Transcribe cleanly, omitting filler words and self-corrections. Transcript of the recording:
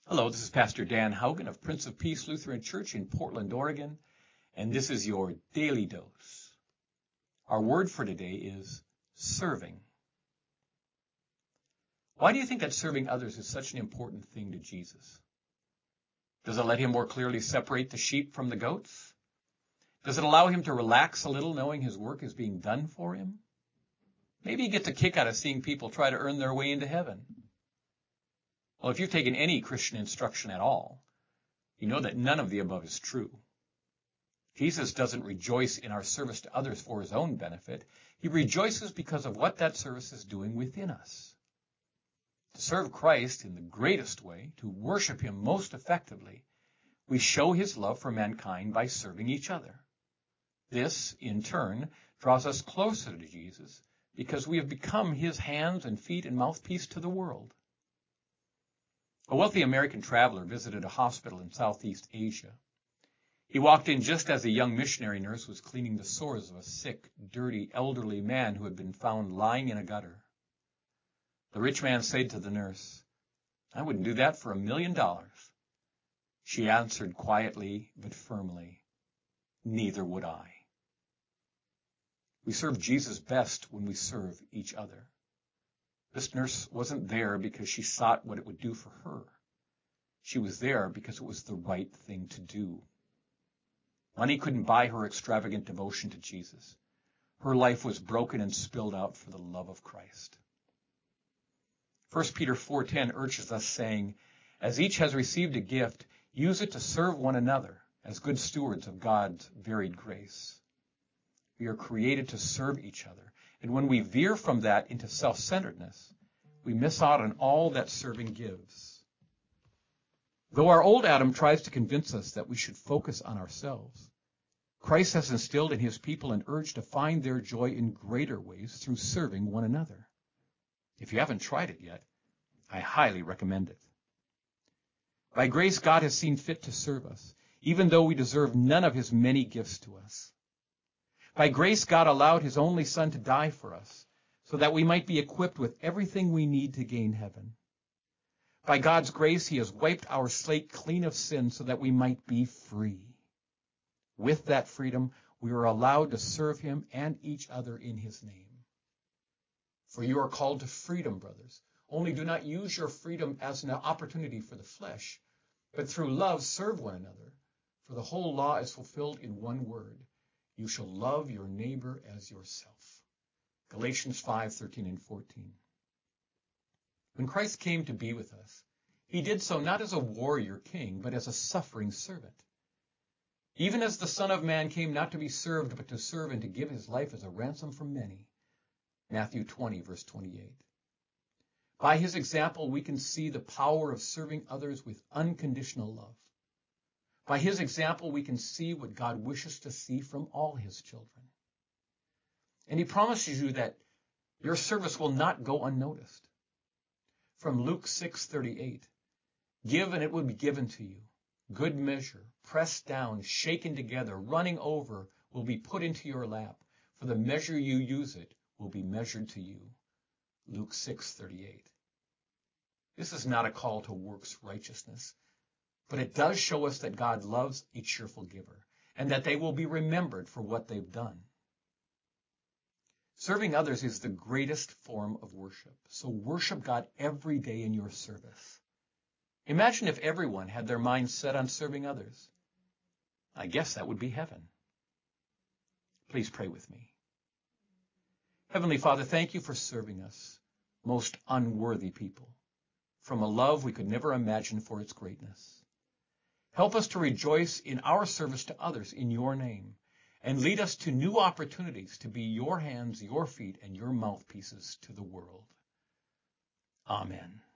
Hello, this is Pastor Dan Haugen of Prince of Peace Lutheran Church in Portland, Oregon, and this is your Daily Dose. Our word for today is serving. Why do you think that serving others is such an important thing to Jesus? Does it let him more clearly separate the sheep from the goats? Does it allow him to relax a little knowing his work is being done for him? Maybe he gets a kick out of seeing people try to earn their way into heaven. Well, if you've taken any Christian instruction at all, you know that none of the above is true. Jesus doesn't rejoice in our service to others for his own benefit. He rejoices because of what that service is doing within us. To serve Christ in the greatest way, to worship him most effectively, we show his love for mankind by serving each other. This, in turn, draws us closer to Jesus because we have become his hands and feet and mouthpiece to the world. A wealthy American traveler visited a hospital in Southeast Asia. He walked in just as a young missionary nurse was cleaning the sores of a sick, dirty, elderly man who had been found lying in a gutter. The rich man said to the nurse, "I wouldn't do that for $1 million." She answered quietly but firmly, "Neither would I." We serve Jesus best when we serve each other. This nurse wasn't there because she sought what it would do for her. She was there because it was the right thing to do. Money couldn't buy her extravagant devotion to Jesus. Her life was broken and spilled out for the love of Christ. 1 Peter 4:10 urges us, saying, "As each has received a gift, use it to serve one another as good stewards of God's varied grace." We are created to serve each other. And when we veer from that into self-centeredness, we miss out on all that serving gives. Though our old Adam tries to convince us that we should focus on ourselves, Christ has instilled in his people an urge to find their joy in greater ways through serving one another. If you haven't tried it yet, I highly recommend it. By grace, God has seen fit to serve us, even though we deserve none of his many gifts to us. By grace, God allowed his only Son to die for us so that we might be equipped with everything we need to gain heaven. By God's grace, he has wiped our slate clean of sin so that we might be free. With that freedom, we are allowed to serve him and each other in his name. For you are called to freedom, brothers. Only do not use your freedom as an opportunity for the flesh, but through love serve one another. For the whole law is fulfilled in one word: you shall love your neighbor as yourself. Galatians 5:13 and 14. When Christ came to be with us, he did so not as a warrior king, but as a suffering servant. Even as the Son of Man came not to be served, but to serve and to give his life as a ransom for many. Matthew 20, verse 28. By his example, we can see the power of serving others with unconditional love. By his example, we can see what God wishes to see from all his children. And he promises you that your service will not go unnoticed. From Luke 6:38, "Give and it will be given to you. Good measure, pressed down, shaken together, running over, will be put into your lap. For the measure you use it will be measured to you." Luke 6:38. This is not a call to works righteousness, but it does show us that God loves a cheerful giver and that they will be remembered for what they've done. Serving others is the greatest form of worship, so worship God every day in your service. Imagine if everyone had their minds set on serving others. I guess that would be heaven. Please pray with me. Heavenly Father, thank you for serving us, most unworthy people, from a love we could never imagine for its greatness. Help us to rejoice in our service to others in your name, and lead us to new opportunities to be your hands, your feet, and your mouthpieces to the world. Amen.